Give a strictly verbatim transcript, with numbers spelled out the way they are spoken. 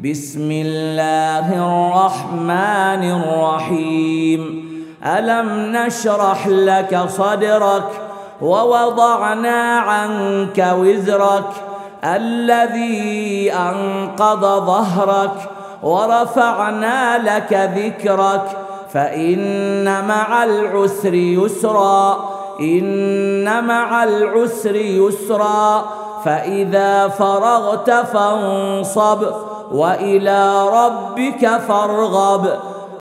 بسم الله الرحمن الرحيم. ألم نشرح لك صدرك ووضعنا عنك وزرك الذي أنقض ظهرك ورفعنا لك ذكرك فإن مع العسر يسرا إن مع العسر يسرا فإذا فرغت فانصب وإلى ربك فارغب.